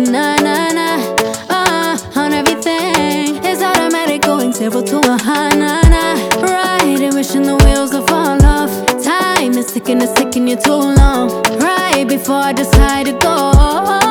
na na na. On everything. It's automatic, going 0 to a high, na na. Right, wishing the wheels will fall off. Time is ticking, it's taking you too long. Right before I decide to go.